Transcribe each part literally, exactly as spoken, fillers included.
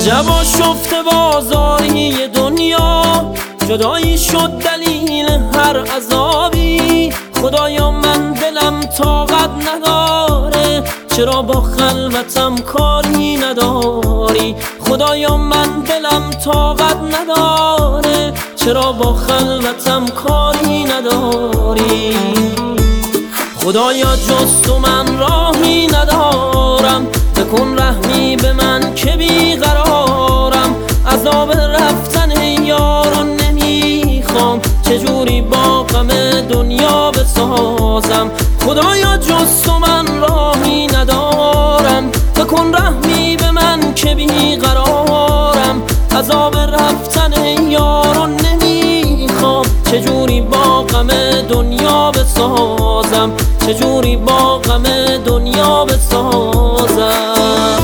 عجبا شفته بازاری دنیا، جدایی شد دلیل هر عذابی. خدایا من دلم طاقت نداره، چرا با خلوتم کاری نداری؟ خدایا من دلم طاقت نداره، چرا با خلوتم کاری نداری؟ خدایا جز تو من راهی ندارم، بکن رحمی به من که بیقرارم. عذاب رفتن یارو نمیخوام، چجوری با غم دنیا بسازم؟ خدایا جز تو من راهی ندارم، بکن رحمی به من که بیقرارم. عذاب رفتن یارو نمیخوام، چجوری با غم دنیا بسازم؟ چجوری با غم دنیا بسازم؟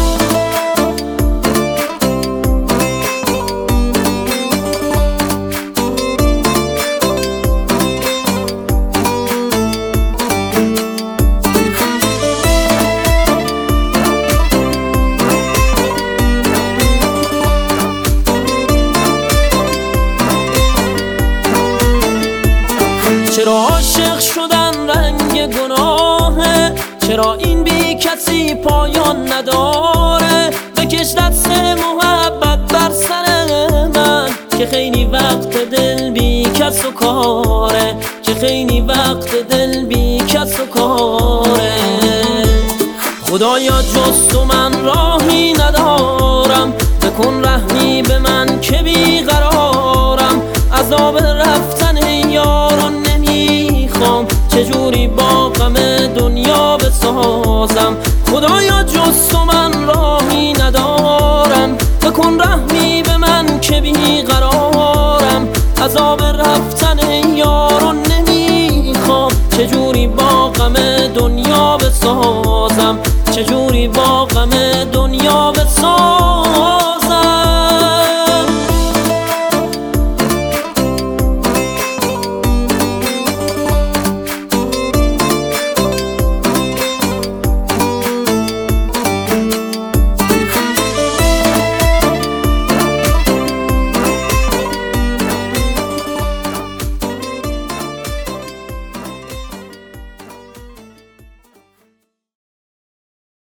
چرا عاشق شدن رنگ گناهه؟ چرا این بی کسی پایان نداره؟ بکش دست محبت بر سر من، که خیلی وقت دل بی کس و کاره، که خیلی وقت دل بی کس و کاره. خدایا جز تو من راهی ندارم، بکن رحمی به من که بیقرارم. عذاب رفتن یارو نمیخوام، چجوری با غم دنیا بسازم؟ خدایا جز تو من راهی ندارم، بکن رحمی